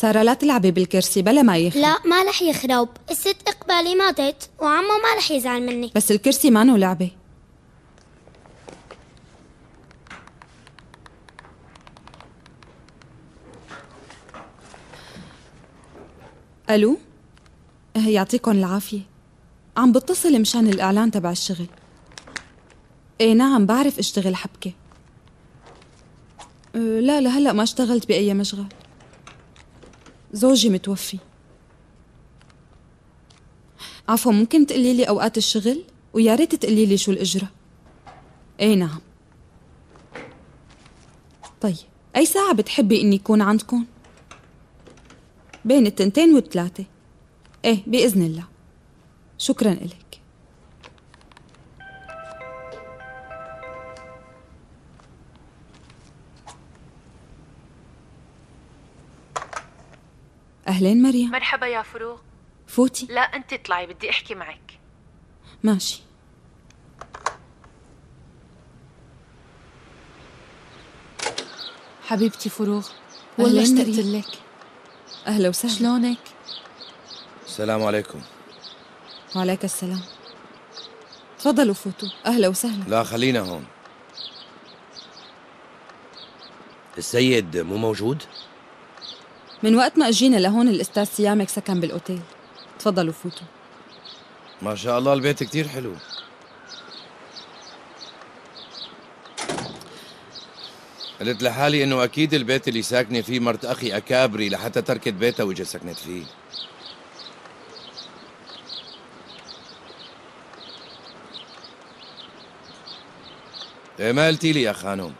سارة لا تلعبي بالكرسي بلا ما يخرب. لا ما رح يخرب، الست إقبالي ماتت وعمو ما رح يزعل مني. بس الكرسي مانو لعبة. ألو، يعطيكم العافية. عم بتصل مشان الإعلان تبع الشغل. إيه نعم بعرف اشتغل حبكة. لا لهلأ ما اشتغلت بأي مشغل، زوجي متوفي. عفوا ممكن تقولي لي أوقات الشغل ويا ريت تقولي لي شو الأجرة. إيه نعم. طيب أي ساعة بتحبي إني يكون عندكم؟ بين 2 و3. إيه بإذن الله. شكرا إلك. أهلين مريم. مرحبا يا فروغ. فوتي. لا أنت اطلعي بدي أحكي معك. ماشي. حبيبتي فروغ، والله اشتقت لك. أهلا وسهلا. شلونك؟ السلام عليكم. وعليك السلام. تفضلوا فوتوا. أهلا وسهلا. لا خلينا هون. السيد مو موجود؟ من وقت ما اجينا لهون الأستاذ سيامك سكن بالأوتيل. تفضلوا فوتوا. ما شاء الله البيت كتير حلو. قلت لحالي انه اكيد البيت اللي ساكنه فيه مرت اخي اكابري لحتى تركت بيتها واجت سكنت فيه. ايه ما قلتي لي يا خانم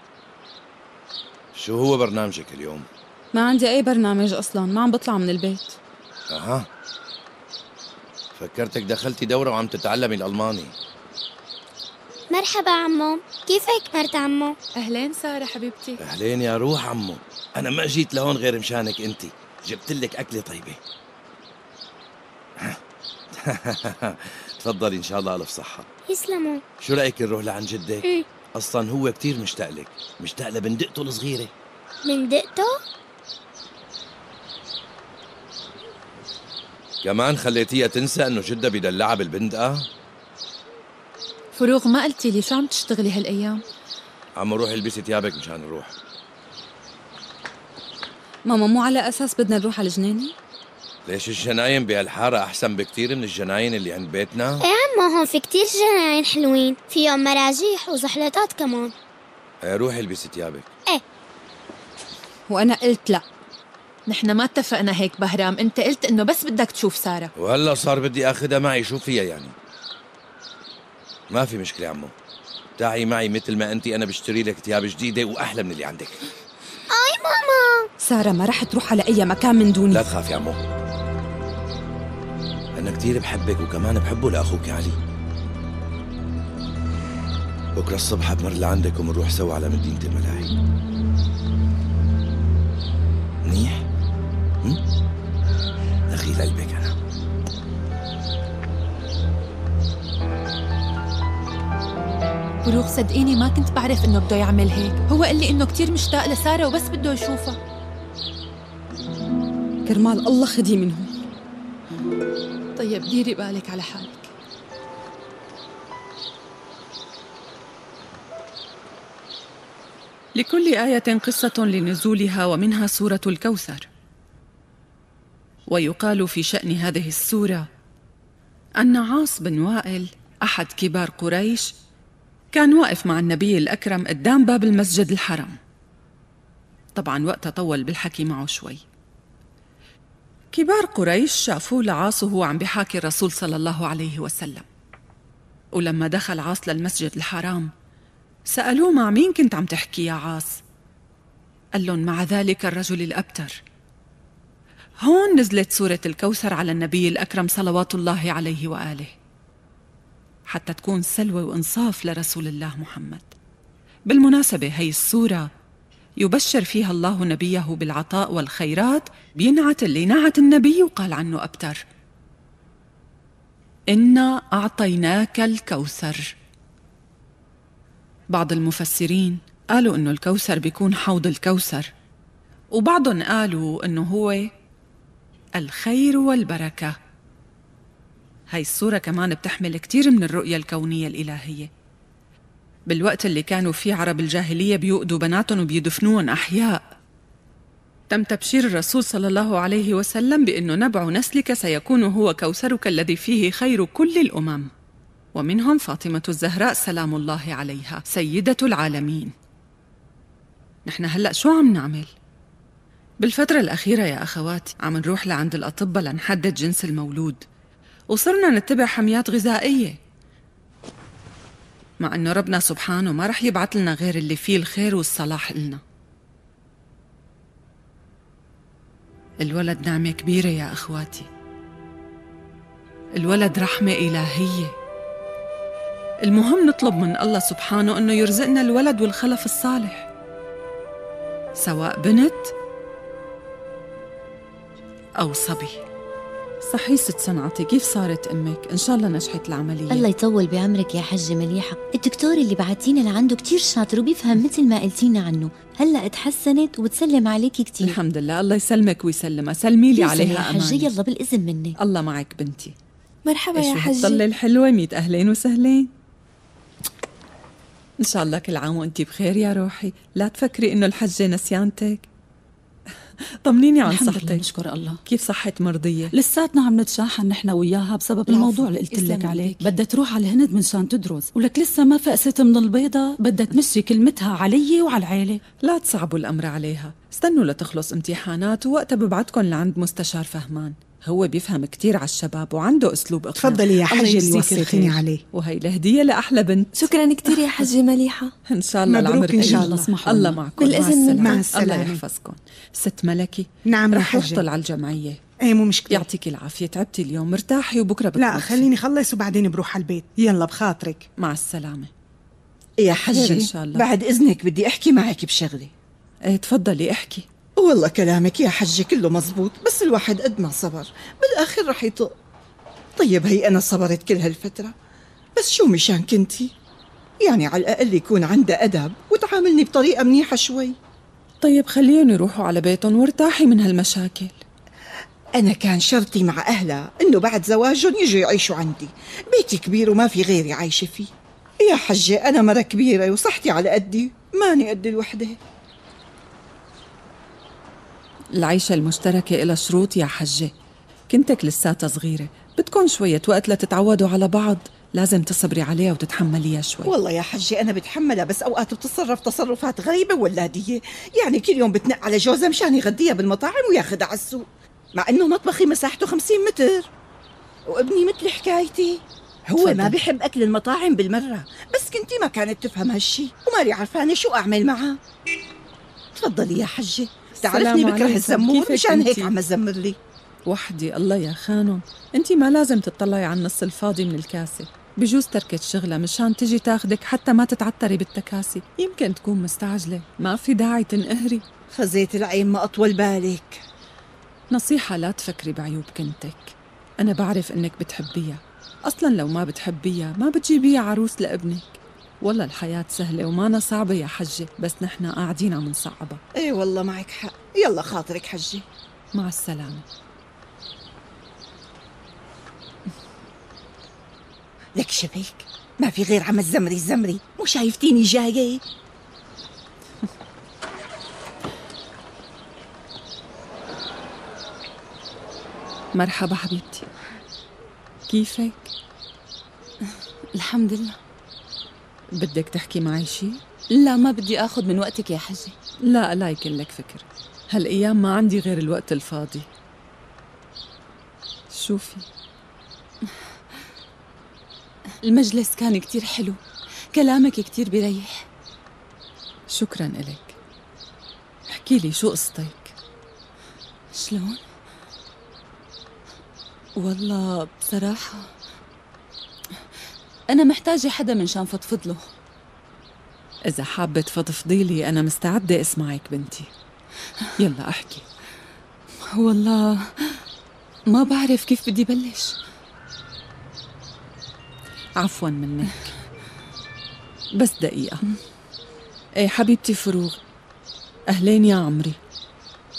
شو هو برنامجك اليوم؟ ما عندي أي برنامج أصلاً، ما عم بطلع من البيت. أها، فكرتك دخلتي دورة وعم تتعلمي الألماني. مرحبا عمو، كيفك مرت عمو؟ أهلين سارة حبيبتي. أهلين يا روح عمو، أنا ما جيت لهون غير مشانك أنتي، جبتلك أكلة طيبة. تفضلي إن شاء الله ألف صحة. يسلموا. شو رأيك نروح لعند جدك؟ أصلاً هو كتير مشتاق لك، مشتاق لبندقته الصغيرة. بندقته؟ كمان خليتيها تنسى إنه جدها بيدلعها بالبندقة؟ فروغ ما قلتي لي شو عم تشتغلي هالأيام؟ عمو روحي البسي ثيابك مشان نروح. ماما مو على أساس بدنا نروح على الجنينة؟ ليش الجناين بهالحارة أحسن بكتير من الجناين اللي عند بيتنا؟ ايه عمو هون في كتير جناين حلوين، فيهم مراجيح وزحلطات كمان. روحي البسي ثيابك. ايه. وأنا قلت لا. نحن ما اتفقنا هيك بهرام، انت قلت انه بس بدك تشوف سارة وهلا صار بدي اخذها معي، شو فيها يعني؟ ما في مشكلة عمو، تعي معي مثل ما انتي، انا بشتري لك ثياب جديدة واحلى من اللي عندك. اي ماما سارة ما رح تروح على أي مكان من دوني. لا تخافي عمو، انا كتير بحبك وكمان بحبه لاخوك علي. بكره الصبح بمر لعندك وبنروح سوا على مدينة الملاهي. منيح؟ دخيل قلبك انا. فروغ صدقيني ما كنت بعرف انه بده يعمل هيك، هو قال لي انه كتير مشتاق لسارة وبس بده يشوفها. كرمال الله خدي منهم. طيب ديري بالك على حالك. لكل آية قصة لنزولها، ومنها سورة الكوثر. ويقال في شأن هذه السورة أن عاص بن وائل أحد كبار قريش كان واقف مع النبي الأكرم قدام باب المسجد الحرام. طبعا وقتها طول بالحكي معه شوي. كبار قريش شافوا لعاص وهو عم بحاكي الرسول صلى الله عليه وسلم، ولما دخل عاص للمسجد الحرام سألوه مع مين كنت عم تحكي يا عاص؟ قال لهم مع ذلك الرجل الأبتر. هون نزلت سورة الكوثر على النبي الأكرم صلوات الله عليه وآله، حتى تكون سلوى وإنصاف لرسول الله محمد. بالمناسبة هي السورة يبشر فيها الله نبيه بالعطاء والخيرات، بينعت اللي نعت النبي وقال عنه أبتر. إنا أعطيناك الكوثر. بعض المفسرين قالوا إنه الكوثر بيكون حوض الكوثر، وبعضهم قالوا إنه هو الخير والبركة. هاي الصورة كمان بتحمل كتير من الرؤية الكونية الإلهية. بالوقت اللي كانوا فيه عرب الجاهلية بيؤدوا بناتهم وبيدفنوهم أحياء، تم تبشير الرسول صلى الله عليه وسلم بأنه نبع نسلك سيكون هو كوثرك الذي فيه خير كل الأمم، ومنهم فاطمة الزهراء سلام الله عليها سيدة العالمين. نحن هلأ شو عم نعمل؟ بالفترة الأخيرة يا أخواتي عم نروح لعند الأطباء لنحدد جنس المولود، وصرنا نتبع حميات غذائية، مع أنه ربنا سبحانه ما رح يبعث لنا غير اللي فيه الخير والصلاح إلنا. الولد نعمة كبيرة يا أخواتي، الولد رحمة إلهية. المهم نطلب من الله سبحانه أنه يرزقنا الولد والخلف الصالح، سواء بنت أو صبي. صحيح ست صنعتي، كيف صارت أمك؟ إن شاء الله نجحت العملية. الله يطول بعمرك يا حجة مليحة. الدكتور اللي بعتينا لعنده كتير شاطر وبيفهم مثل ما قلتينا عنه. هلأ اتحسنت وبتسلم عليكي كتير. الحمد لله، الله يسلمك ويسلمها. سلمي لي عليها أماني. حجة يلا بالإذن مني. الله معك بنتي. مرحبا يا حجة. طلة الحلوة، 100 أهلين وسهلين. إن شاء الله كل عام وأنتي بخير يا روحي. لا تفكري إنه الحجة نسيانتك. طمنيني عن صحتك. الحمد لله نشكر الله. كيف صحة مرضية؟ لساتنا عم نتشاحن نحن وياها بسبب الموضوع اللي قلت لك عليه. بدها تروح على الهند منشان تدرس، ولك لسه ما فقست من البيضة، بدها تمشي كلمتها علي وعلى العيلة. لا تصعبوا الأمر عليها، استنوا لتخلص امتحانات ووقتها ببعتكم لعند مستشار فهمان. هو بيفهم كتير على الشباب وعنده أسلوب إقناع. تفضلي يا حجة اللي وصيتيني عليه. وهي الهدية لأحلى بنت. شكرا كتير يا حجة مليحة. إن شاء الله مبروك العمر إن شاء الله. الله. الله معكم. بالإذن. مع السلامة. الله يحفظكم. ست ملكي، نعم رح يا أحطل على الجمعية. ايه مو مشكلة. يعطيك العافية، تعبتي اليوم، مرتاحي وبكرة لا بتمشي. خليني خلص وبعدين بروح على البيت. يلا بخاطرك. مع السلامة يا خير حجة، إن شاء الله. بعد إذنك بدي أحكي معك بشغلة. ايه تفضلي احكي. والله كلامك يا حجة كله مزبوط، بس الواحد قد ما صبر بالآخر رح يطق. طيب هي أنا صبرت كل هالفترة، بس شو مشان كنتي؟ يعني على الأقل يكون عندها أدب وتعاملني بطريقة منيحة شوي. طيب خليهم يروحوا على بيتهم وارتاحي من هالمشاكل. أنا كان شرطي مع أهلها إنه بعد زواجهم يجوا يعيشوا عندي. بيتي كبير وما في غيري عايشة فيه. يا حجة أنا مرة كبيرة وصحتي على قدي، ماني قد الوحدة. العيشة المشتركة إلها شروط يا حجة، كنتك لساتها صغيرة، بدكن شوية وقت لتتعودوا على بعض، لازم تصبري عليها وتتحمليها شوي. والله يا حجة أنا بتحملها، بس أوقات بتتصرف تصرفات غريبة وولادية. يعني كل يوم بتنق على جوزها مشان يغديها بالمطاعم وياخدها على السوق، مع إنه مطبخي مساحته 50 متر. وابني مثل حكايتي، هو تفضل. ما بيحب أكل المطاعم بالمرة، بس كنتي ما كانت تفهم هالشي ومالي عرفانة شو أعمل معها. تفضلي يا حجة، تعرفني بكره الزمور مشان هيك عم أزمر لي. وحدي الله يا خانم، انتي ما لازم تطلعي على النص الفاضي من الكاسة. بجوز تركت شغلة مشان تجي تاخدك حتى ما تتعتري بالتكاسي، يمكن تكون مستعجلة، ما في داعي تنقهري. خزيت العين ما أطول بالك. نصيحة، لا تفكري بعيوب كنتك، أنا بعرف إنك بتحبيها، أصلاً لو ما بتحبيها ما بتجيبيها عروس لابنك. والله الحياة سهلة ومانا صعبة يا حجة، بس نحن قاعدين عم نصعبها. ايه والله معك حق. يلا خاطرك حجة. مع السلامة. لك شبيك ما في غير عم الزمري، مو شايفتيني جاية؟ مرحبا حبيبتي، كيفك؟ الحمد لله. بدك تحكي معي شي؟ لا ما بدي أخذ من وقتك يا حجة. لا يكن لك فكر، هالأيام ما عندي غير الوقت الفاضي. شوفي، المجلس كان كتير حلو، كلامك كتير بيريح. شكراً إلك. احكي لي شو قصتك؟ شلون؟ والله بصراحة أنا محتاجة حدا من شان فضفض له. إذا حابة تفضفضي لي أنا مستعدة أسمعك بنتي، يلا احكي. والله ما بعرف كيف بدي بلش. عفواً منك، بس دقيقة. ايه حبيبتي فروغ، أهلين يا عمري.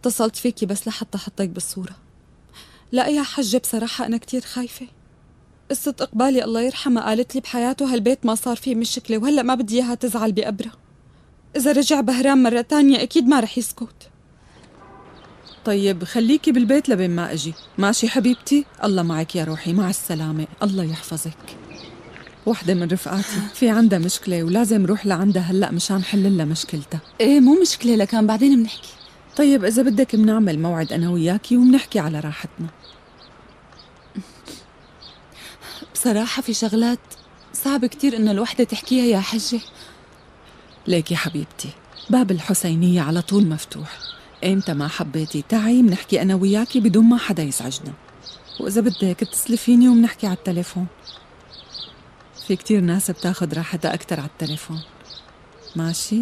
اتصلت فيكي بس لحتى حطيك بالصورة. لا يا حجة، بصراحة أنا كتير خايفة. قصة إقبالي الله يرحمها قالت لي بحياته هالبيت ما صار فيه مشكلة، وهلأ ما بدي إياها تزعل بقبرها. إذا رجع بهرام مرة تانية أكيد ما رح يسكت. طيب خليكي بالبيت لبين ما أجي، ماشي حبيبتي؟ الله معك يا روحي، مع السلامة، الله يحفظك. وحدة من رفقاتي في عندها مشكلة ولازم روح لعندها هلأ مشان حل لها مشكلتها. ايه مو مشكلة، لكان بعدين بنحكي. طيب إذا بدك بنعمل موعد أنا وياكي وبنحكي على راحتنا. بصراحة في شغلات صعب كتير إنه الوحدة تحكيها يا حجة. ليك يا حبيبتي، باب الحسينية على طول مفتوح، إمتى ما حبيتي تعي بنحكي أنا وياكي بدون ما حدا يزعجنا. وإذا بدك اتصلي فيني وبنحكي على التليفون. في كتير ناس بتاخد راحتها أكتر على التليفون. ماشي؟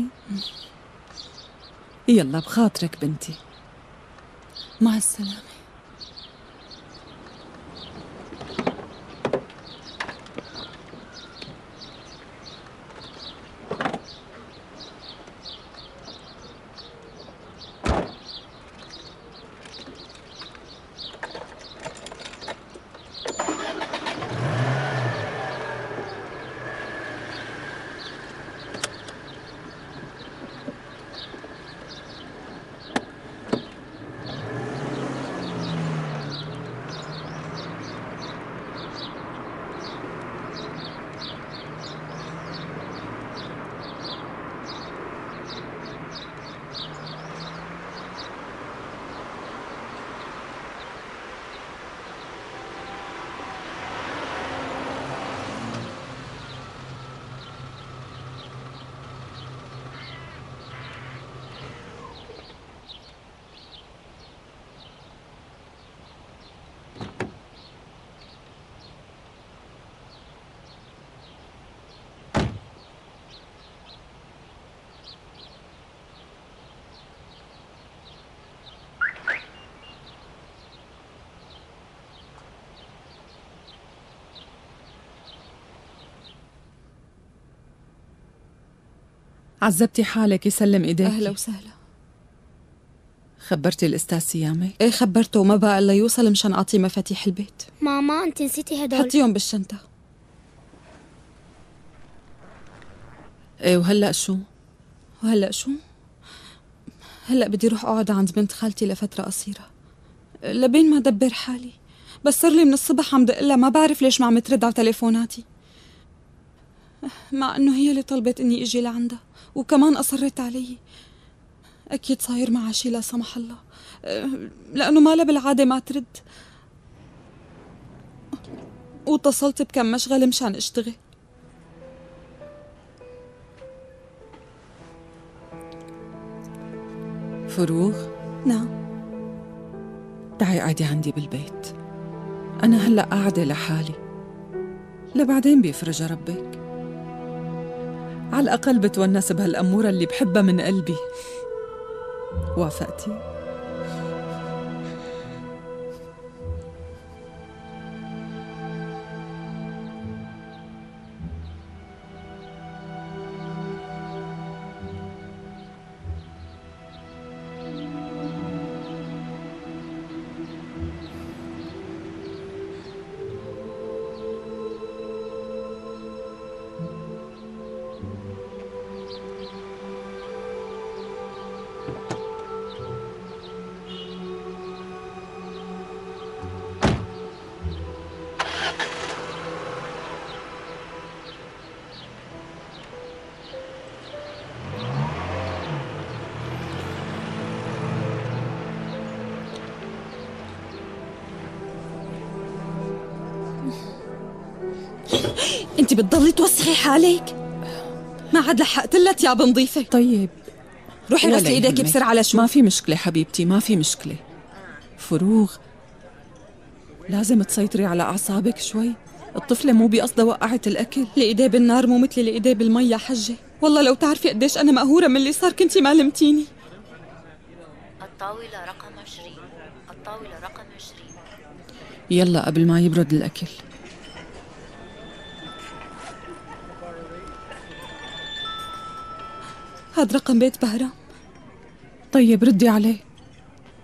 يلا بخاطرك بنتي. مع السلامة. عذبتي حالك، يسلم ايديك. أهلا وسهلا. خبرتي الأستاذ سيامة؟ إيه خبرته، وما بقى إلا يوصل مشان أعطيه مفاتيح البيت. ماما أنت نسيتي هدول. حطيهم بالشنطة. ايه وهلأ شو؟ هلأ بدي روح أقعد عند بنت خالتي لفترة قصيرة لبين ما أدبر حالي. بس صار لي من الصبح عم دقلها، ما بعرف ليش ما عم ترد على تليفوناتي، مع إنه هي اللي طلبت إني إجي لعندها وكمان أصرت علي. أكيد صاير معها شي لا سمح الله، لأنه ما لها بالعادة ما ترد. واتصلت بكم مشغلة مشان أشتغل. فروغ؟ نعم. تعي قاعدي عندي بالبيت، أنا هلأ قاعدة لحالي، لبعدين بيفرج ربك. على الأقل بتونس بهالأمورة اللي بحبها من قلبي. وافقتي؟ انت بتضلي توسخي حالك؟ ما عاد لحقت لك يا بنظيفة. طيب روحي غسلي ايديك بسرعة على شو. ما في مشكلة حبيبتي، ما في مشكلة. فروغ، لازم تسيطري على أعصابك شوي. الطفلة مو بقصدها وقعت الأكل. الإيديه بالنار مو مثل الإيديه بالمي يا حجة. والله لو تعرفي قديش أنا مقهورة من اللي صار كنتي ما لمتيني. الطاولة رقم 20. الطاولة رقم 20. يلا قبل ما يبرد الأكل. هاد رقم بيت بهرام. طيب ردي عليه.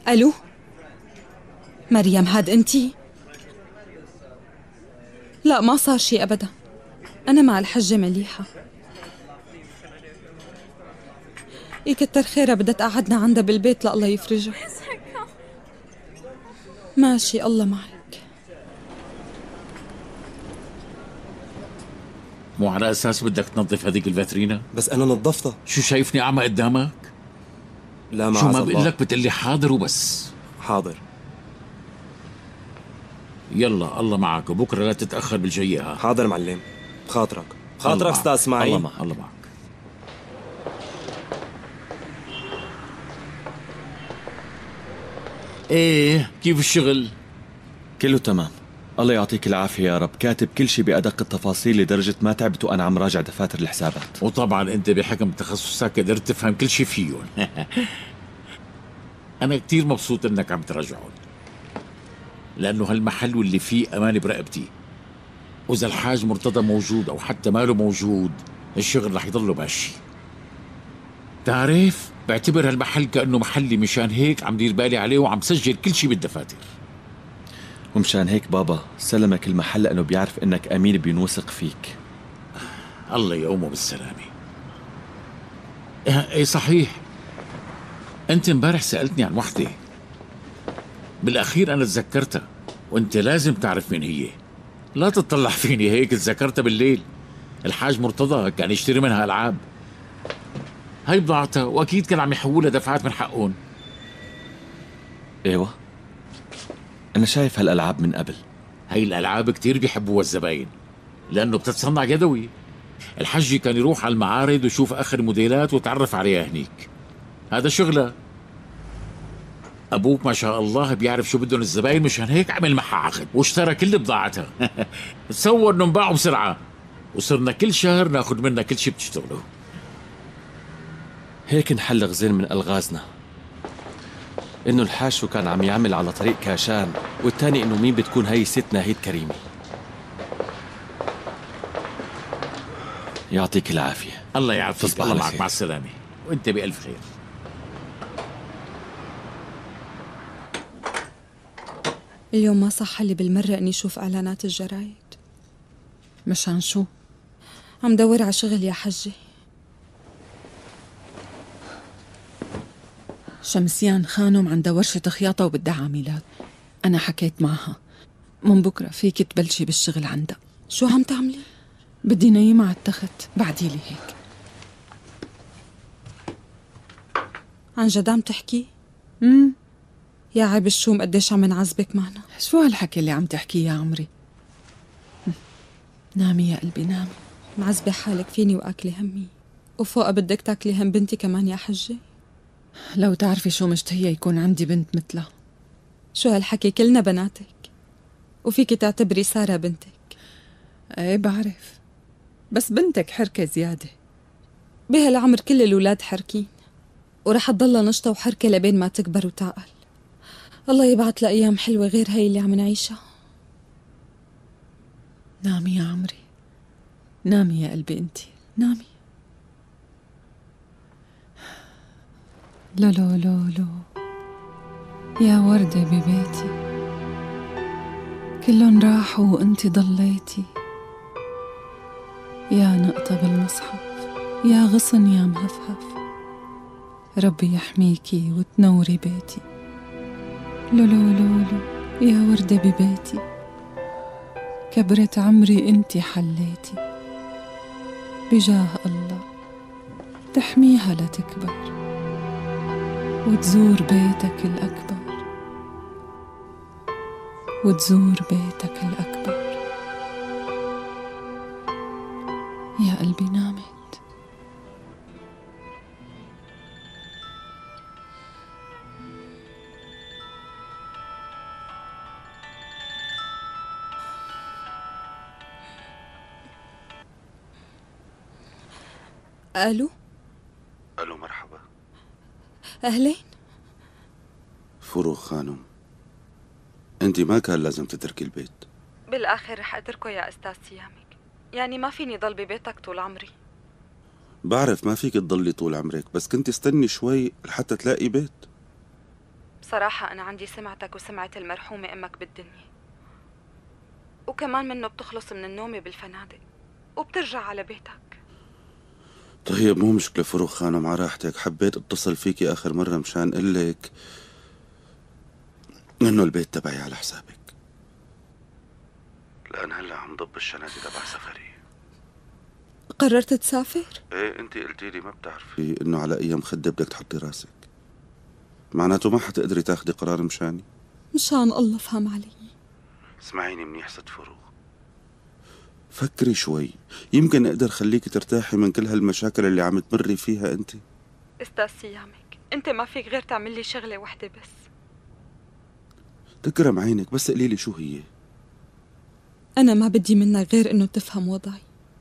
الو مريم، هاد انتي؟ لا ما صار شي ابدا، انا مع الحجة مليحة. يكتر خيرها، بدها تقعدنا عندها بالبيت لله يفرجها. ماشي، الله معك. مو على اساس بدك تنظف هذيك الفاترينا؟ بس انا نظفتها. شو شايفني اعمى قدامك؟ لا معاذ شو ما الله. بقول لك بتقلي حاضر وبس. حاضر. يلا الله معك، وبكره لا تتاخر بالجيه. حاضر معلم، بخاطرك استاذ اسماعيل. الله معك. ايه كيف الشغل؟ كله تمام، الله يعطيك العافية يا رب. كاتب كل شيء بأدق التفاصيل لدرجة ما تعبت وأنا عم راجع دفاتر الحسابات. وطبعا أنت بحكم تخصصك قدرت تفهم كل شيء فيهم. أنا كتير مبسوط إنك عم تراجعهم، لأنه هالمحل واللي فيه أمان برقبتي، وإذا الحاج مرتضى موجود أو حتى ماله موجود الشغل رح يضله ماشي. تعرف بعتبر هالمحل كأنه محلي، مشان هيك عم دير بالي عليه وعم سجل كل شيء بالدفاتر. ومشان هيك بابا سلمك المحل لأنه بيعرف إنك أمين بينوثق فيك. الله يقومه بالسلامة. ايه صحيح، انت امبارح سألتني عن وحدة، بالأخير أنا تذكرتها، وانت لازم تعرف مين هي. لا تطلع فيني هيك، تذكرتها بالليل. الحاج مرتضى كان يشتري منها ألعاب، هاي بضاعتها، وأكيد كان عم يحولها دفعات من حقهم. ايوه أنا شايف هالألعاب من قبل. هاي الألعاب كتير بيحبوها الزباين، لأنه بتتصنع يدوي. الحجي كان يروح على المعارض ويشوف آخر موديلات وتعرف عليها هنيك، هذا شغله. أبوك ما شاء الله بيعرف شو بدهم الزباين، مشان هيك عمل معها عقد واشترى كل بضاعتها. تصور إنه انباعوا بسرعة، وصرنا كل شهر ناخذ منها كل شيء بتشتغله. هيك نحل غزين من ألغازنا، إنه الحاج كان عم يعمل على طريق كاشان، والتاني إنه مين بتكون هي ست ناهيد كريمة. يعطيك العافية. الله يعافيك، الله معك، مع السلامة، وانت بألف خير. اليوم ما صح لي بالمرة إني أشوف إعلانات الجرايد. مشان شو؟ عم دور على شغل يا حجي. شمسيان خانم عندها ورشة خياطة وبدها عاملات، أنا حكيت معها، من بكرة فيك تبلشي بالشغل عندها. شو عم تعملي؟ بدي نايمة على التخت، بعديلي هيك. عن جد عم تحكي؟ يا عيب الشوم، قديش عم نعذبك معنا. شو هالحكي اللي عم تحكيه يا عمري؟ نامي يا قلبي نامي. معذبة حالك فيني وأكلي همي، وفوقها بدك تاكلي هم بنتي كمان يا حجة. لو تعرفي شو مشتهية يكون عندي بنت مثلها. شو هالحكي، كلنا بناتك، وفيك تعتبري سارة بنتك. ايه بعرف، بس بنتك حركة زيادة. بهالعمر كل الأولاد حركين، ورح تضلها نشطة وحركة لبين ما تكبر وتعقل. الله يبعث لها أيام حلوة غير هاي اللي عم نعيشها. نامي يا عمري، نامي يا قلبي، انتي نامي. لو لو لو لو يا وردة ببيتي، كلن راحوا وانتي ضليتي. يا نقطة بالمصحف، يا غصن يا مهفهف، ربي يحميكي وتنوري بيتي. لو لو لو لو يا وردة ببيتي، كبرت عمري انتي حليتي. بجاه الله تحميها لتكبر وتزور بيتك الأكبر، وتزور بيتك الأكبر. يا قلبي نامت. ألو مرحبا. أهلين. فروخ خانم، انت ما كان لازم تتركي البيت. بالآخر رح أتركه يا أستاذ سيامك، يعني ما فيني ضل ببيتك طول عمري. بعرف ما فيك تضلي طول عمرك، بس كنت استني شوي لحتى تلاقي بيت. صراحة أنا عندي سمعتك وسمعة المرحومة أمك بالدنيا، وكمان منه بتخلص من النوم بالفنادق وبترجع على بيتك. طيب مو مشكلة فروخ خانم، على راحتك. حبيت اتصل فيكي آخر مرة مشان قلك إنه البيت تبعي على حسابك، لأن هلا عم ضب الشنطة تبع سفري. قررت تسافر؟ ايه، انتي قلتي لي ما بتعرفي إنه على أي مخدة بدك تحطي راسك، معناته ما حتقدري تاخدي قرار مشاني. مشان الله فهم علي. اسمعيني منيح ست فروخ، فكري شوي، يمكن اقدر خليكي ترتاحي من كل هالمشاكل اللي عم تمري فيها انت. استاذ سيامك، انت ما فيك غير تعمل لي شغله وحده بس. تكرم عينك، بس قولي لي شو هي. انا ما بدي منك غير انه تفهم وضعي،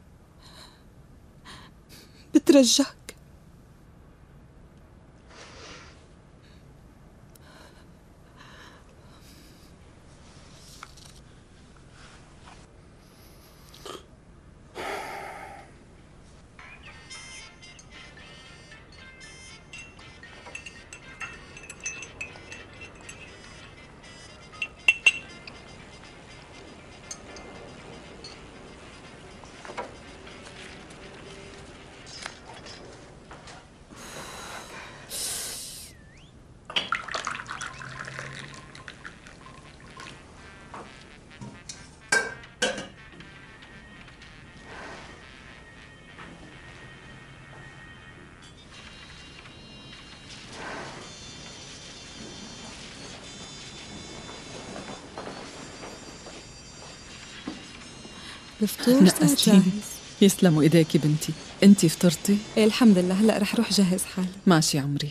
بترجاك. الفطور صار جاهز. يسلموا ايديكي بنتي. انتي فطرتي؟ ايه الحمد لله، هلا رح روح جهز حالي. ماشي عمري.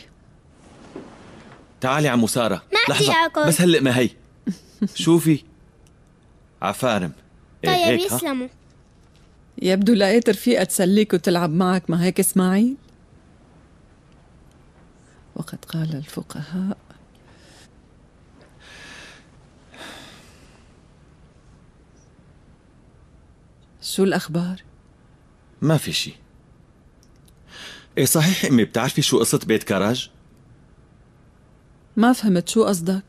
تعالي عمو سارة، ما بدي آكل. بس هلق ما هي. شوفي عفارم. طيب يسلموا. يبدو لقيت رفيقة تسليك وتلعب معك، ما هيك اسماعيل؟ وقد قال الفقهاء. شو الأخبار؟ ما في شي. ايه صحيح امي، بتعرفي شو قصة بيت كرج؟ ما فهمت شو قصدك؟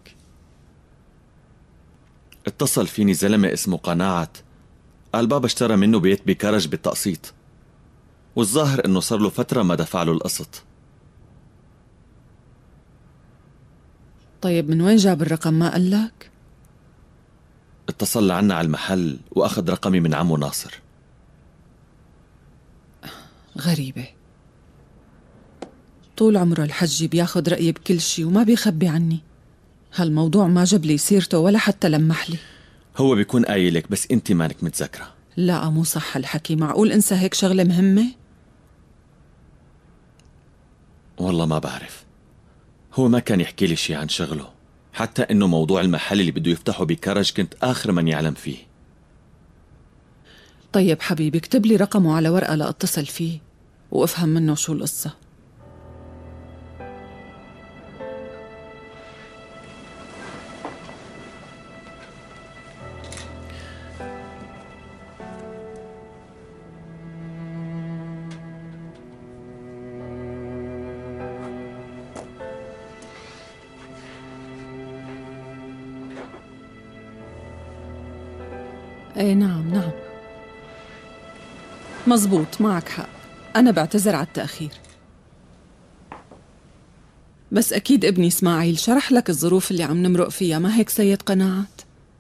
اتصل فيني زلمة اسمه قناعت، قال بابا اشترى منه بيت بكرج بالتقسيط، والظاهر انه صار له فترة ما دفع له القسط. طيب من وين جاب الرقم ما قال لك؟ اتصل لعنا على المحل واخذ رقمي من عمو ناصر. غريبة، طول عمره الحجي بياخد رأيي بكل شي وما بيخبي عني. هالموضوع ما جاب لي سيرته ولا حتى لمح لي. هو بيكون قايلك بس انت مانك متذكرة. لا مو صح الحكي، معقول انسى هيك شغلة مهمة؟ والله ما بعرف، هو ما كان يحكي لي شي عن شغله، حتى انه موضوع المحل اللي بده يفتحه بكرج كنت اخر من يعلم فيه. طيب حبيبي اكتب لي رقمه على ورقة لأتصل فيه وافهم منه شو القصة. ايه نعم مزبوط، معك حق، أنا بعتذر على التأخير. بس أكيد ابني إسماعيل شرح لك الظروف اللي عم نمرق فيها، ما هيك سيد قناعت؟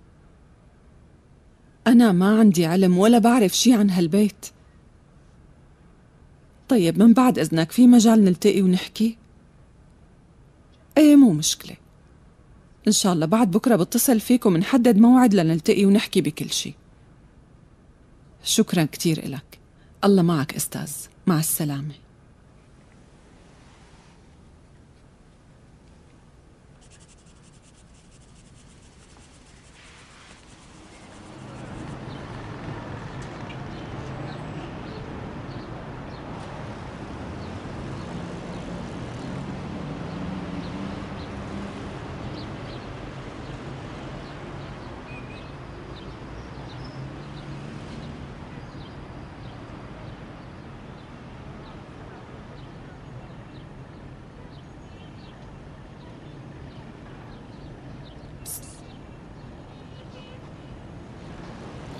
أنا ما عندي علم ولا بعرف شي عن هالبيت. طيب من بعد إذنك في مجال نلتقي ونحكي؟ ايه مو مشكلة، إن شاء الله بعد بكرة بتصل فيك ومنحدد موعد لنلتقي ونحكي بكل شي. شكرا كتير إلك، الله معك أستاذ، مع السلامة.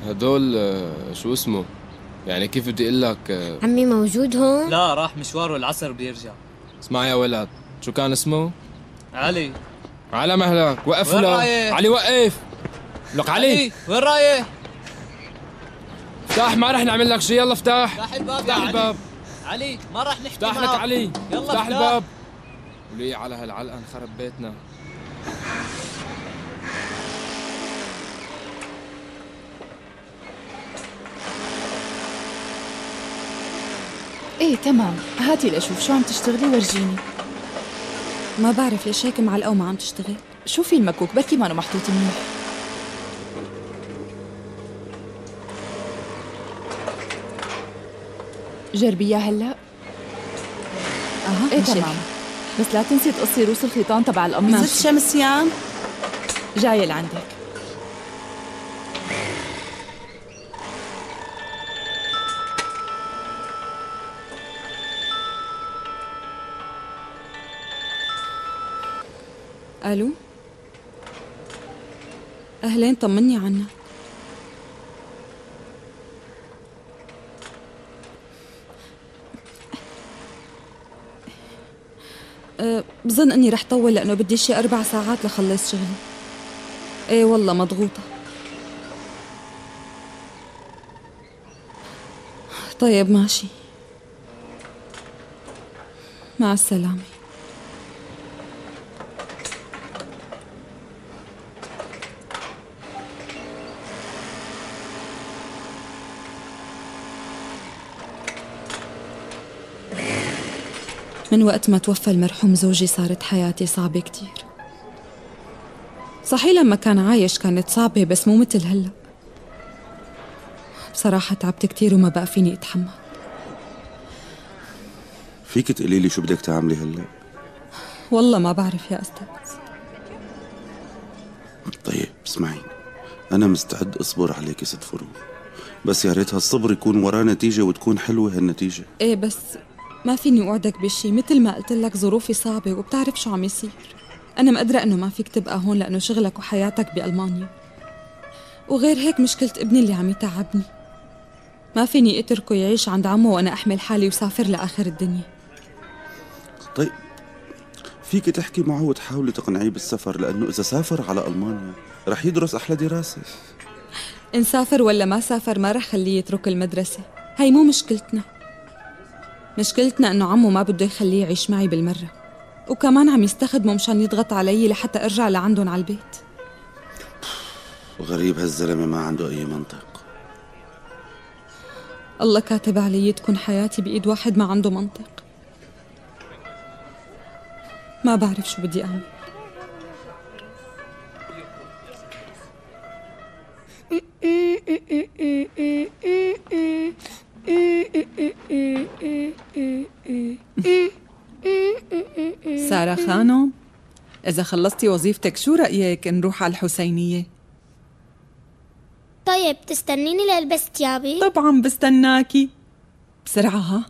هدول شو اسمه؟ يعني كيف بدي اقول لك؟ عمي موجود هون؟ لا، راح مشواره العصر بيرجع. اسمع يا ولد، شو كان اسمه؟ علي. على مهلك، وقف له. علي وقف. لك علي وين رايح؟ افتح، ما رح نعمل لك شيء. يلا افتح. افتح الباب. افتح الباب. علي ما رح نحكي افتح لك علي. يلا افتح الباب. ولي على هالعلقه انخرب بيتنا. ايه تمام، هاتي لأشوف شو عم تشتغلي ورجيني. ما بعرف ليش هيك معلقة وما عم تشتغل. شوفي المكوك بركي ما محطوط منيح. جربيها هلا. ايه تمام، بس لا تنسي تقصي روس الخيطان تبع القميص. ست شمسيان جايه لعندك. الو، اهلين، طمني عنك. بظن اني رح طول لانه بدي شي 4 ساعات لخلص شغلي. ايه والله مضغوطة. طيب ماشي، مع السلامة. من وقت ما توفى المرحوم زوجي صارت حياتي صعبة كتير. صحيح لما كان عايش كانت صعبة، بس مو مثل هلأ. بصراحة تعبت كتير وما بقى فيني أتحمل. فيك تقولي لي شو بدك تعملي هلا؟ والله ما بعرف يا أستاذ. طيب اسمعين، أنا مستعد أصبر عليك ست فروق، بس يا ريت هالصبر يكون وراه نتيجة وتكون حلوة هالنتيجة. إيه بس ما فيني أوعدك بشي، مثل ما قلت لك ظروفي صعبة وبتعرف شو عم يصير. أنا مقدرة إنه ما فيك تبقى هون لأنه شغلك وحياتك بألمانيا، وغير هيك مشكلة ابني اللي عم يتعبني. ما فيني أتركه يعيش عند عمه وأنا أحمل حالي وسافر لآخر الدنيا. طيب فيك تحكي معه وتحاولي تقنعيه بالسفر، لأنه إذا سافر على ألمانيا رح يدرس أحلى دراسة. إن سافر ولا ما سافر ما رح خليه يترك المدرسة، هاي مو مشكلتنا. مشكلتنا إنه عمه ما بده يخليه يعيش معي بالمرة، وكمان عم يستخدمه مشان يضغط علي لحتى أرجع لعندهم على البيت. غريب هالزلمة، ما عنده أي منطق. الله كاتب علي تكون حياتي بإيد واحد ما عنده منطق. ما بعرف شو بدي أعمل. سارة خانم، إذا خلصتي وظيفتك شو رأيك نروح على الحسينية؟ طيب تستنيني لألبس ثيابي؟ طبعا بستناكي. بسرعة ها.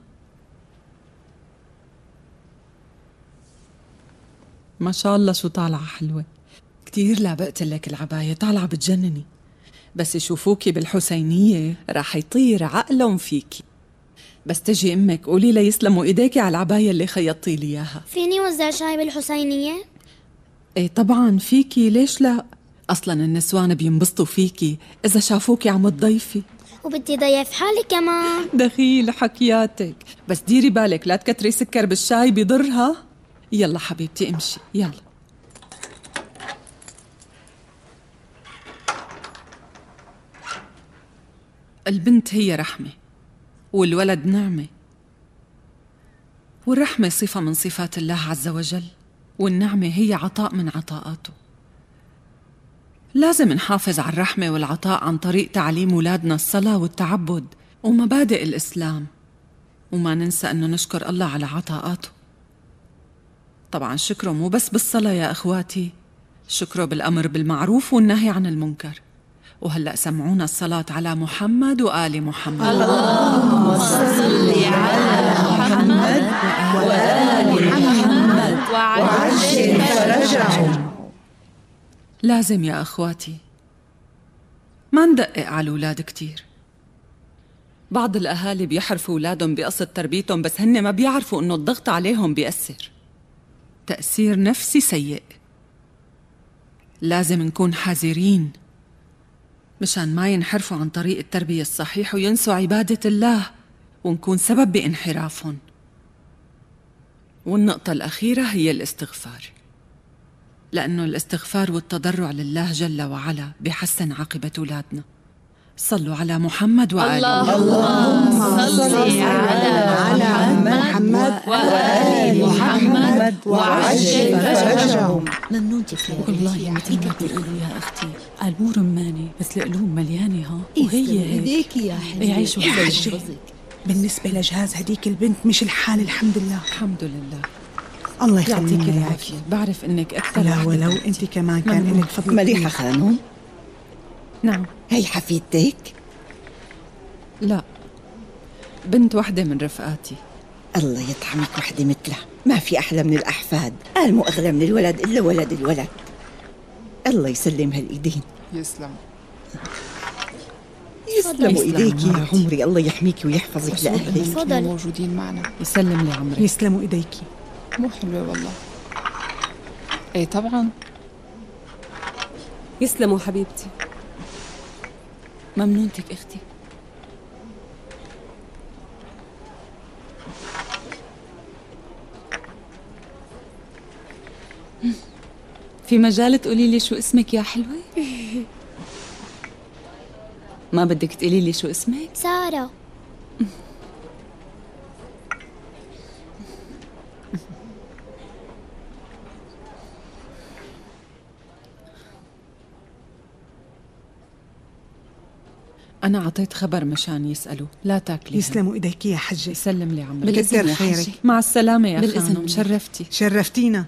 ما شاء الله شو طالعة حلوة كتير. لابقت لك العباية، طالعة بتجنني. بس يشوفوكي بالحسينية راح يطير عقلهم فيكي. بس تجي امك قولي لي يسلموا ايديكي على العباية اللي خيطتي لي اياها. فيني وزع شاي بالحسينية؟ ايه طبعا فيكي، ليش لا؟ اصلا النسوان بينبسطوا فيكي اذا شافوكي عم تضيفي. وبدي ضيف حالي كمان. دخيل حكياتك، بس ديري بالك لا تكتري سكر بالشاي بيضرها. يلا حبيبتي امشي يلا. البنت هي رحمة والولد نعمة، والرحمة صفة من صفات الله عز وجل، والنعمة هي عطاء من عطاءاته. لازم نحافظ على الرحمة والعطاء عن طريق تعليم أولادنا الصلاة والتعبد ومبادئ الإسلام، وما ننسى أنه نشكر الله على عطاءاته. طبعا شكره مو بس بالصلاة يا أخواتي، شكره بالأمر بالمعروف والنهي عن المنكر. وهلأ سمعونا الصلاة على محمد وآل محمد. اللهم صل على محمد وآل محمد وعجل فرجهم. لازم يا أخواتي ما ندقق على الأولاد كتير. بعض الأهالي بيحرفوا أولادهم بقصد تربيتهم، بس هن ما بيعرفوا إنه الضغط عليهم بيأثر تأثير نفسي سيء. لازم نكون حذرين مشان ما ينحرفوا عن طريق التربية الصحيح وينسوا عبادة الله ونكون سبب بانحرافهم. والنقطة الأخيرة هي الاستغفار، لأنه الاستغفار والتضرع لله جل وعلا بيحسن عاقبة أولادنا. صلوا على محمد وآله. اللهم صل على محمد وآل محمد وعجل فرجهم. ممنونتك يا والله مثل ما بيقولوا يا اختي، قلبه رماني بس القلوب مليانه ها. وهي هيك ايديكي يا حلوة. يعيشوا يا حجة، بالنسبة لجهاز هديك البنت مش الحال الحمد لله. الحمد لله، الله يعطيك يخليك العافية. بعرف إنك أكثر لا وحدة ولو بنتي. انت كمان كان لك فضل. مليحة خانم، نعم. هي حفيدتك؟ لا، بنت وحدة من رفقاتي. الله يطعمك وحدة مثلها، ما في أحلى من الأحفاد، قال مو أغلى من الولد إلا ولد الولد. الله يسلم هالإيدين. يسلم. يسلموا إيديك يا عمري، الله يحميك ويحفظك لأهلك. تفضل. موجودين معنا. يسلم لي عمري. يسلموا إيديكي. مو حلوة والله. ايه طبعا. يسلموا حبيبتي. ممنونتك اختي. في مجال تقولي لي شو اسمك يا حلوة؟ ما بدك تقولي لي شو اسمك؟ سارة. أنا عطيت خبر مشان يسألوا، لا تاكلي. يسلموا إيديكي يا حجة. يسلم لي عمري. كتر خيرك. مع السلامة يا بالإذن. خانم، شرفتي. شرفتينا.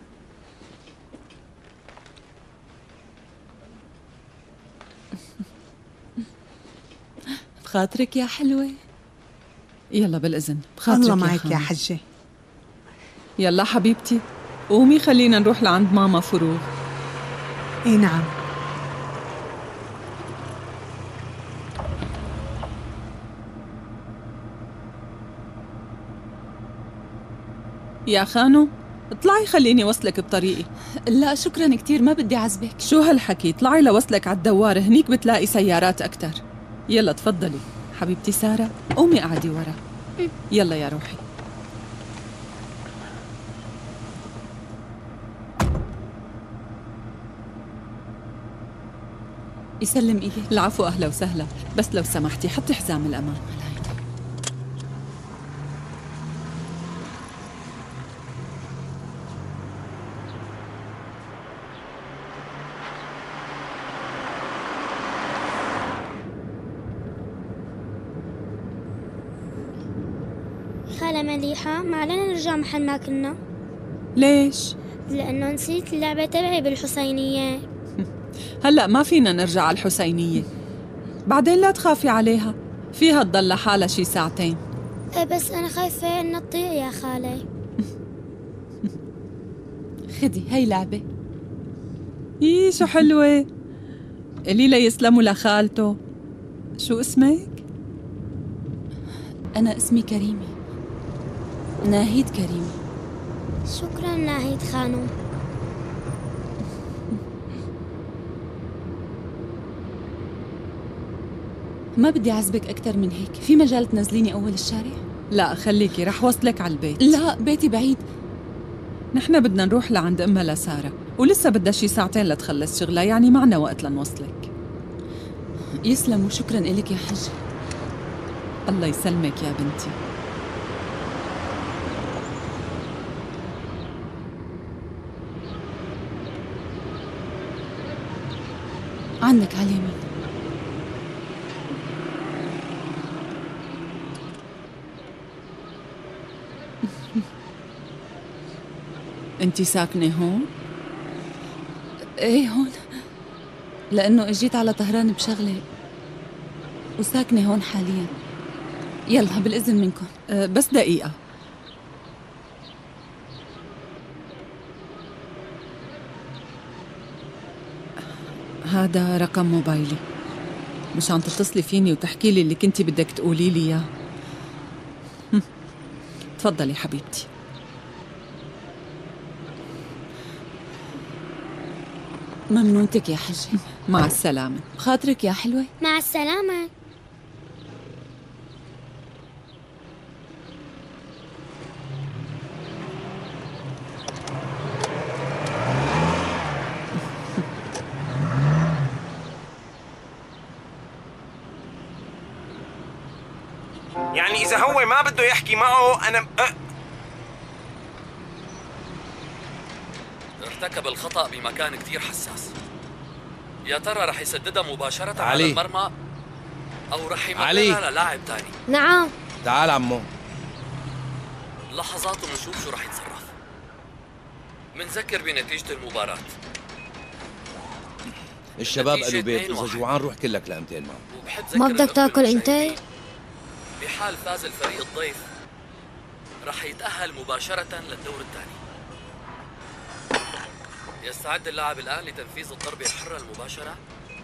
بخاطرك يا حلوة. يلا بالإذن. بخاطرك الله معك خانم. يا حجة. يلا حبيبتي، قومي خلينا نروح لعند ماما فروغ. اي نعم. يا خانو، اطلعي خليني وصلك بطريقي. لا شكرا كتير، ما بدي عزبك. شو هالحكي؟ اطلعي لوصلك على الدوار، هنيك بتلاقي سيارات أكتر. يلا تفضلي حبيبتي سارة، قومي قعدي ورا. يلا يا روحي. يسلم ايدك. العفو، أهلا وسهلا، بس لو سمحتي حطي حزام الأمان. خالة مليحة، ما علينا نرجع محل ما كنا. ليش؟ لأنه نسيت اللعبة تبعي بالحسينية. هلأ ما فينا نرجع على الحسينية، بعدين لا تخافي عليها، فيها تضل لحالها شي ساعتين. ايه بس أنا خايفة إنها تضيع يا خالة. خدي هي لعبة. إيه شو حلوة. قولي لي يسلموا لخالته. شو اسمك؟ أنا اسمي كريمة، ناهيد كريمة. شكرا ناهيد خانم. ما بدي أعذبك أكتر من هيك، في مجال تنزليني أول الشارع؟ لا خليكي، رح وصلك على البيت. لا بيتي بعيد. نحن بدنا نروح لعند أمها لسارة، ولسه بدها شي ساعتين لتخلص شغلها، يعني معنا وقت لنوصلك. يسلم وشكرا إلك يا حج. الله يسلمك يا بنتي. عندك على اليمين. انتي ساكنة هون؟ ايه هون، لأنه اجيت على طهران بشغلة وساكنة هون حاليا. يلا بالإذن منكم. بس دقيقة. هذا رقم موبايلي. مشان تتصلي فيني وتحكي لي اللي كنتي بدك تقولي لي اياه. تفضلي حبيبتي. ممنونتك يا حجة. مع السلامة. بخاطرك يا حلوة. مع السلامة. يعني إذا هو ما بده يحكي معه أنا ارتكب الخطأ بمكان كتير حساس. يا ترى رح يسددها مباشرة على علي. المرمى أو رح علي. يمررها للاعب تاني؟ نعم. تعال عمو. لحظات ونشوف شو رح يتصرف. منذكر بنتيجة المباراة. الشباب قالوا بيت، إذا جوعان روح كلك لأنتين معه. ما بدك تاكل انت؟ بحال فاز الفريق الضيف رح يتأهل مباشرة للدور الثاني. يستعد اللاعب الآن لتنفيذ الضربة الحرة المباشرة.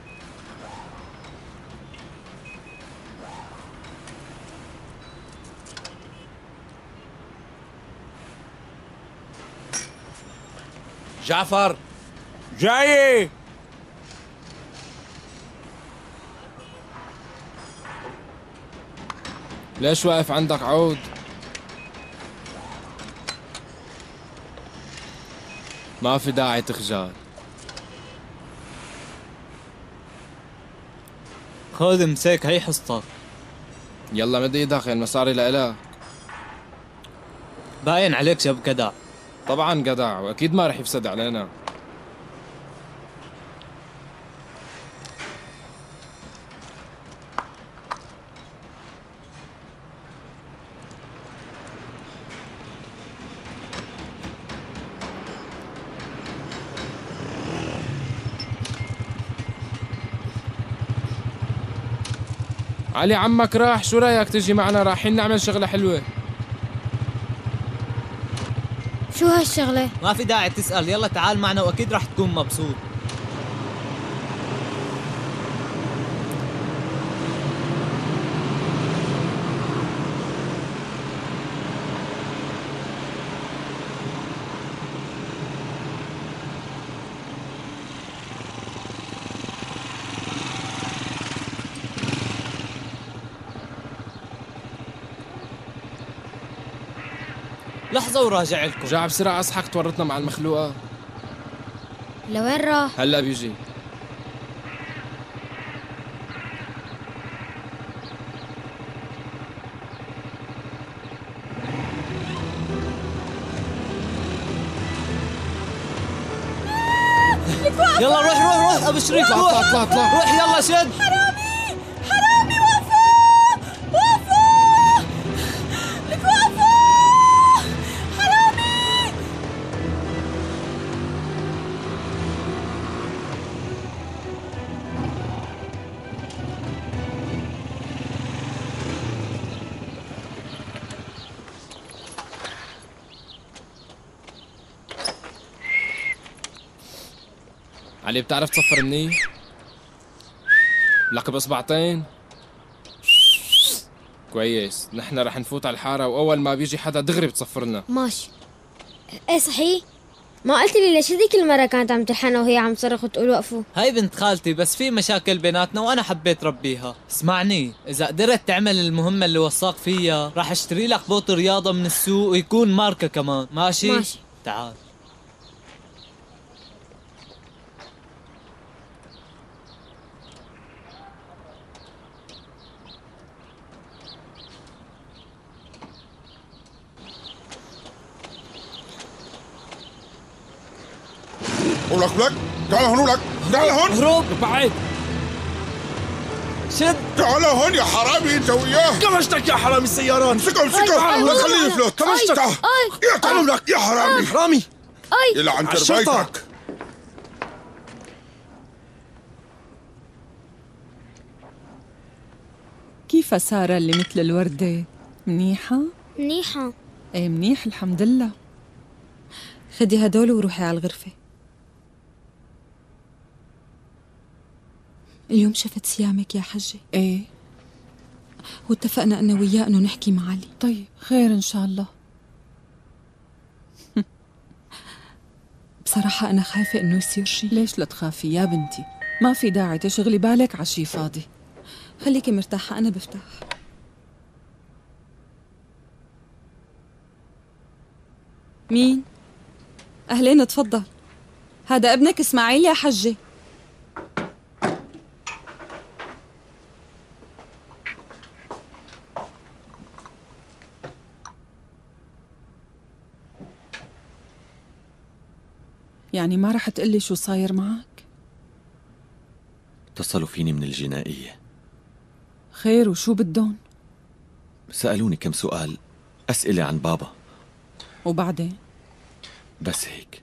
جعفر جاي. ليش واقف عندك عود؟ ما في داعي تخجل. خذ امسك هي حصتك. يلا مد ايدك، المصاري لإلك. باين عليك شاب جدع. طبعا جدع، واكيد ما رح يفسد علينا. علي عمك راح، شو رايك تجي معنا؟ رايحين نعمل شغلة حلوة. شو هالشغلة؟ ما في داعي تسأل، يلا تعال معنا واكيد رح تكون مبسوط. لحظة وراجع لكم. رجع بسرعة، اصحك تورطنا مع المخلوقة. لوين راح؟ هلا بيجي. يلا روح روح روح ابو شريف، روح اطلع اطلع روح يلا شد. حرامي حرامي، وقفوا وقفوا لك، وقفوا حرامي. علي بتعرف تصفر منيح؟ لك باصبعتين؟ كويس، نحن رح نفوت على الحارة وأول ما بيجي حدا دغري بتصفرنا. ماشي. ايه صحيح؟ ما قلت لي ليش هذيك المرة كانت عم تلحن وهي عم تصرخ وتقول وقفوا؟ هاي بنت خالتي، بس في مشاكل بيناتنا وانا حبيت ربيها. اسمعني، اذا قدرت تعمل المهمة اللي وصاك فيها راح اشتري لك بوط رياضة من السوق ويكون ماركة كمان. ماشي؟ ماشي. تعال. ولك تعال هون، ولك تعال هون. هروب بعيد. شد. تعال هون يا حرامي انت وياه. كمشتك يا حرامي السيارات. امسكه امسكه، لا تخليه يفلت. كمشتك. يا تعال لك يا حرامي. حرامي يلعن تربيتك. كيف سارة اللي مثل الوردة؟ منيحة؟ منيحة. ايه منيح الحمد لله. خدي هدول وروحي على الغرفة. اليوم شفت صيامك يا حجة. ايه، واتفقنا أنا وياه إنه نحكي مع علي. طيب خير إن شاء الله. بصراحة أنا خايفة إنه يصير شي. ليش لا تخافي يا بنتي؟ ما في داعي تشغلي بالك على شي فاضي. خليكي مرتاحة، أنا بفتح. مين؟ أهلين، اتفضل. هذا ابنك إسماعيل يا حجة. يعني ما رح تقلي شو صاير معك؟ اتصلوا فيني من الجنائية. خير، وشو بدون؟ سألوني كم سؤال، أسئلة عن بابا. وبعدين؟ بس هيك.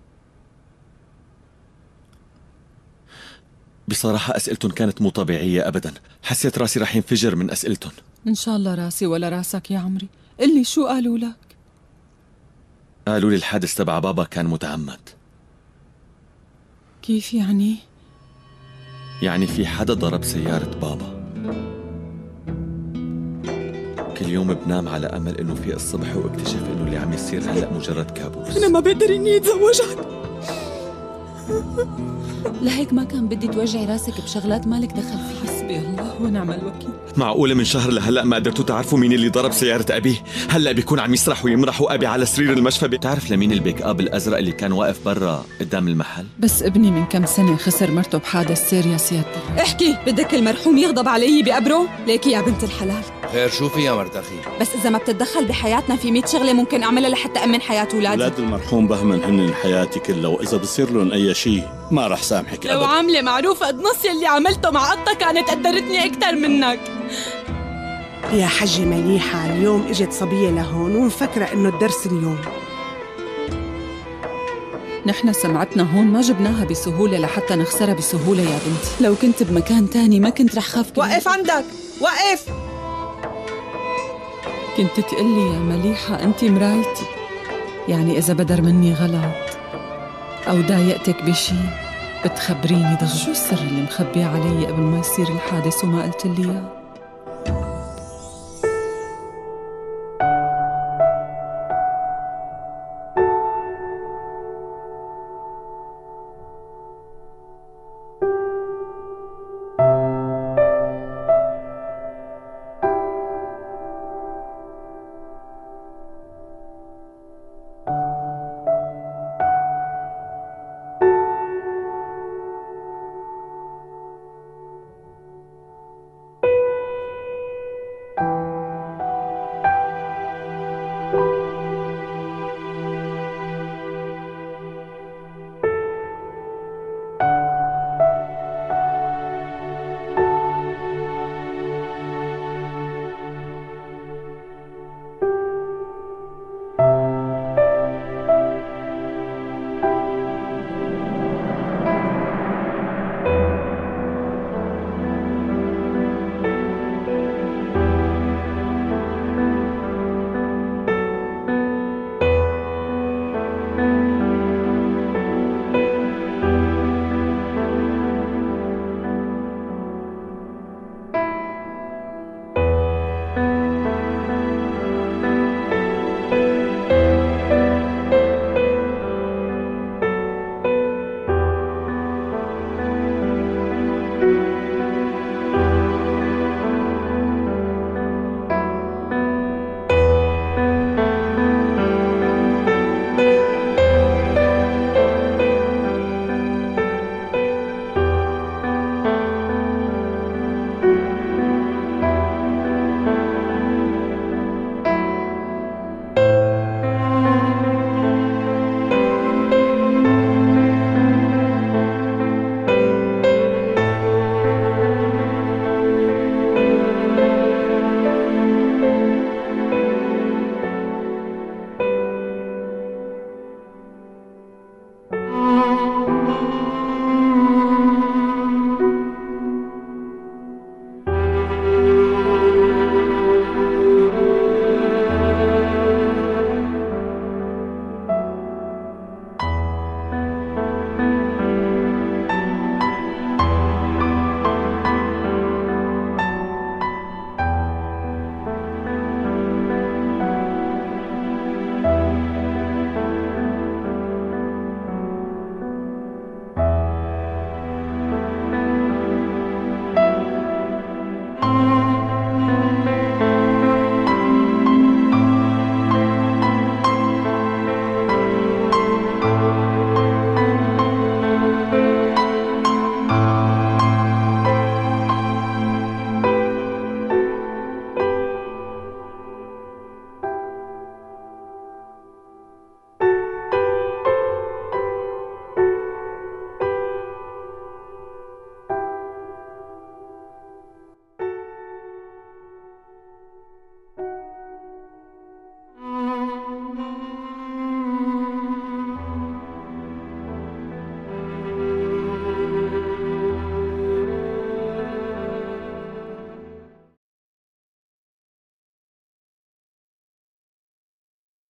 بصراحة أسئلتهم كانت مو طبيعية أبدا، حسيت راسي رح ينفجر من أسئلتهم. إن شاء الله راسي ولا راسك يا عمري. قلي شو قالوا لك؟ قالوا لي الحادث تبع بابا كان متعمد. كيف يعني؟ يعني في حدا ضرب سيارة بابا. كل يوم بنام على أمل إنه في الصبح واكتشف إنه اللي عم يصير هلأ مجرد كابوس. أنا ما بقدر إني أتزوجك. لهيك ما كان بدي توجعي راسك بشغلات مالك دخل فيها. حسبي الله ونعم الوكيل. معقولة من شهر لهلأ ما قدرتوا تعرفوا مين اللي ضرب سيارة أبي؟ هلأ بيكون عم يسرح ويمرح وأبي على سرير المشفى. بتعرف لمين البيك أب الأزرق اللي كان واقف برا قدام المحل؟ بس ابني من كم سنة خسر مرته بحادث سير يا سيادتك. احكي، بدك المرحوم يغضب علي بقبره؟ ليكي يا بنت الحلال. خير، شو في يا مرت أخي؟ بس إذا ما بتتدخل بحياتنا في 100 شغلة ممكن أعملها لحتى أمن حياة أولادي. أولاد المرحوم بهمن هن حياتي كلها، وإذا بصير لهم أي شيء ما رح سامحك لو عاملة معروف قد نص يلي عملته مع قطة كانت قدرتني أكتر منك. يا حجة مليحة، اليوم اجت صبية لهون ومفكرة إنه الدرس اليوم. نحن سمعتنا هون ما جبناها بسهولة لحتى نخسرها بسهولة يا بنتي. لو كنت بمكان تاني ما كنت رح خاف. وقف عندك، وقف. كنت تقلي يا مليحة أنت مرايتي، يعني إذا بدر مني غلط أو ضايقتك بشي بتخبريني دغري. شو السر اللي مخبيه علي قبل ما يصير الحادث وما قلت لي إياه؟